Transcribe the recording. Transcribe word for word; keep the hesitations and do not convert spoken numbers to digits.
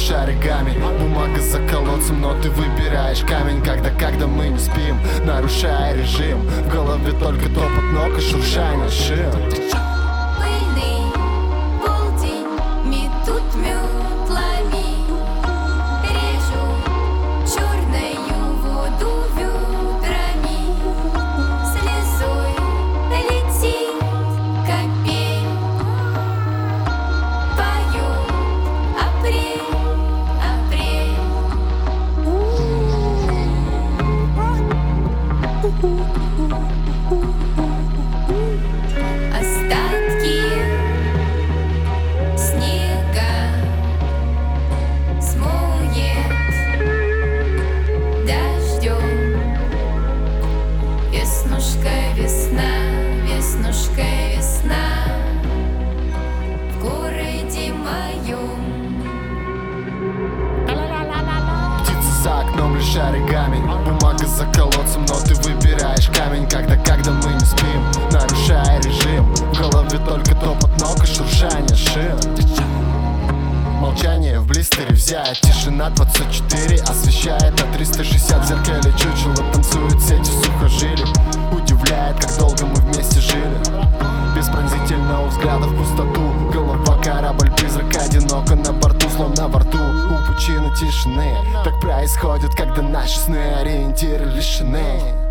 лишь оригами. Бумага за колодцем, но ты выбираешь камень. Когда, когда мы не спим, нарушая режим. В голове только топот ног и шуршание шин. Пыльный полдень метут метлами, режу черною воду ведрами. Слезой летит капель, поет апрель, апрель. Остатки снега смоет дождем. Веснушка, весна, веснушка, весна в городе моем. Птица за окном, лишь оригами. Бумага за колодцем, но ты выбираешь камень. Когда, когда мы не спим, нарушая режим. В голове только топот ног и шуршание шин. Молчание в блистере взять. Тишина двадцать четыре освещает на триста шестьдесят. В зеркале чучело танцуют сети сухожилий. Удивляет, как долго мы вместе жили. Без пронзительного взгляда в пустоту. Голова корабль, призрак одиноко на борту, словно во рту у пучины тишины. Так происходит, когда наши сны ориентиры лишены.